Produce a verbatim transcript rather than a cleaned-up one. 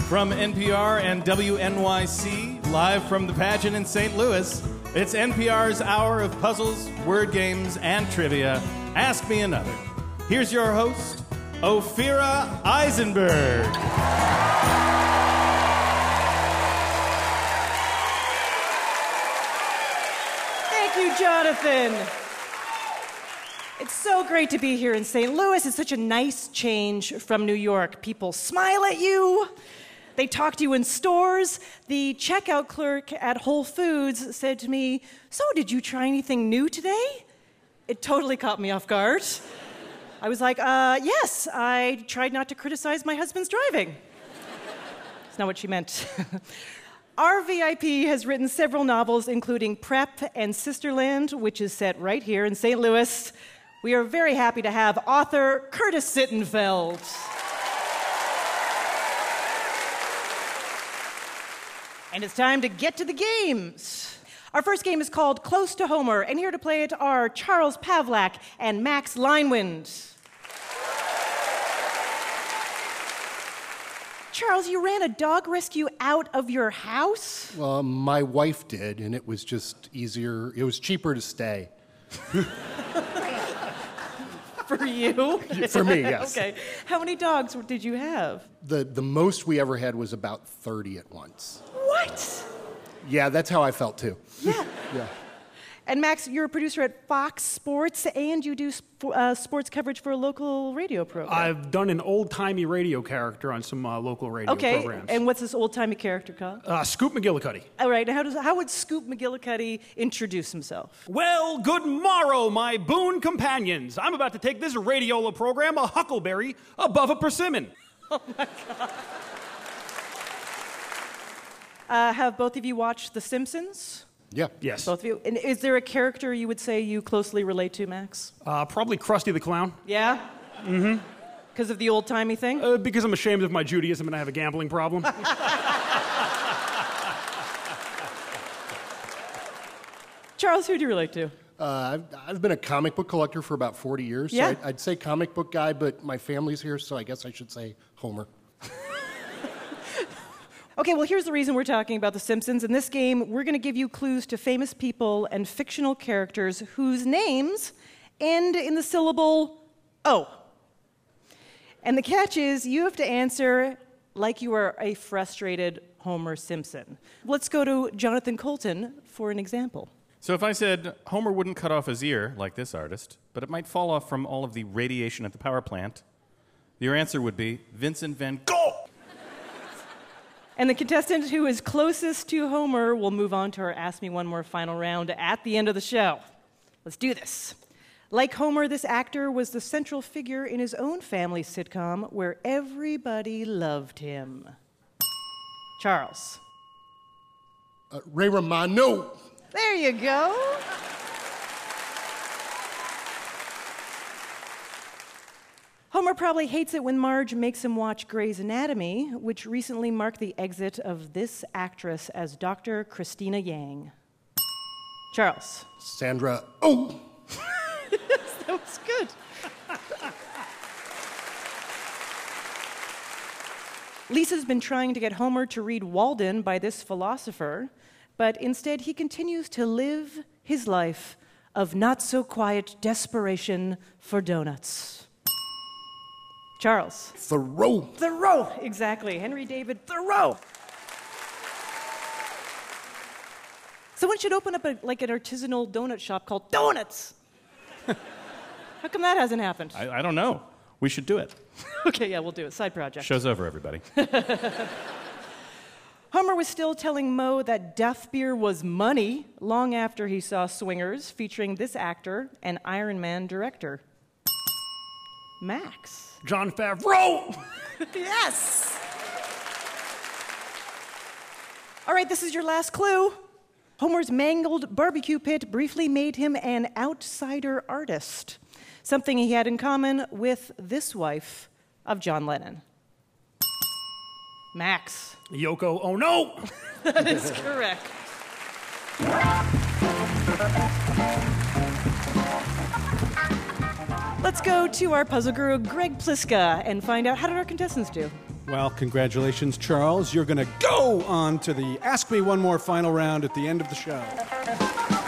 From N P R and W N Y C, live from the pageant in Saint Louis, it's N P R's hour of puzzles, word games, and trivia. Ask Me Another. Here's your host, Ophira Eisenberg. Thank you, Jonathan. It's so great to be here in Saint Louis. It's such a nice change from New York. People smile at you. They talk to you in stores. The checkout clerk at Whole Foods said to me, "So, did you try anything new today?" It totally caught me off guard. I was like, uh, yes, I tried not to criticize my husband's driving. That's not what she meant. Our V I P has written several novels, including Prep and Sisterland, which is set right here in Saint Louis. We are very happy to have author Curtis Sittenfeld. And it's time to get to the games. Our first game is called Close to Homer, and here to play it are Charles Pavlak and Max Linewind. Charles, you ran a dog rescue out of your house? Well, my wife did, and it was just easier. It was cheaper to stay. For you? For me, yes. Okay. How many dogs did you have? The, the most we ever had was about thirty at once. What? Yeah, that's how I felt, too. Yeah. Yeah. And Max, you're a producer at Fox Sports, and you do sp- uh, sports coverage for a local radio program. I've done an old-timey radio character on some uh, local radio okay. programs. And what's this old-timey character called? Uh, Scoop McGillicuddy. All right. How does how would Scoop McGillicuddy introduce himself? Well, good morrow, my boon companions. I'm about to take this radiola program a huckleberry above a persimmon. Oh, my God. Uh, have both of you watched The Simpsons? Yeah. Yes. Both of you. And is there a character you would say you closely relate to, Max? Uh, probably Krusty the Clown. Yeah? Mm-hmm. Because of the old-timey thing? Uh, because I'm ashamed of my Judaism and I have a gambling problem. Charles, who do you relate to? Uh, I've, I've been a comic book collector for about forty years. Yeah. So I'd, I'd say comic book guy, but my family's here, so I guess I should say Homer. Okay, well, here's the reason we're talking about The Simpsons. In this game, we're going to give you clues to famous people and fictional characters whose names end in the syllable O. And the catch is you have to answer like you are a frustrated Homer Simpson. Let's go to Jonathan Colton for an example. So if I said Homer wouldn't cut off his ear, like this artist, but it might fall off from all of the radiation at the power plant, your answer would be Vincent van Gogh! And the contestant who is closest to Homer will move on to our Ask Me One More final round at the end of the show. Let's do this. Like Homer, this actor was the central figure in his own family sitcom where everybody loved him. Charles. Uh, Ray Romano. There you go. Homer probably hates it when Marge makes him watch Grey's Anatomy, which recently marked the exit of this actress as Doctor Christina Yang. Charles. Sandra. Oh! Yes, that was good. Lisa's been trying to get Homer to read Walden by this philosopher, but instead he continues to live his life of not-so-quiet desperation for donuts. Charles. Thoreau. Thoreau, exactly. Henry David Thoreau. Someone should open up a, like an artisanal donut shop called Donuts. How come that hasn't happened? I, I don't know. We should do it. Okay, yeah, we'll do it. Side project. Show's over, everybody. Homer was still telling Moe that Duff Beer was money long after he saw Swingers, featuring this actor and Iron Man director. Max. Jon Favreau! Yes! All right, this is your last clue. Homer's mangled barbecue pit briefly made him an outsider artist, something he had in common with this wife of John Lennon. Max. Yoko, oh no! That is correct. Let's go to our puzzle guru, Greg Pliska, and find out how did our contestants do? Well, congratulations, Charles. You're going to go on to the Ask Me One More final round at the end of the show.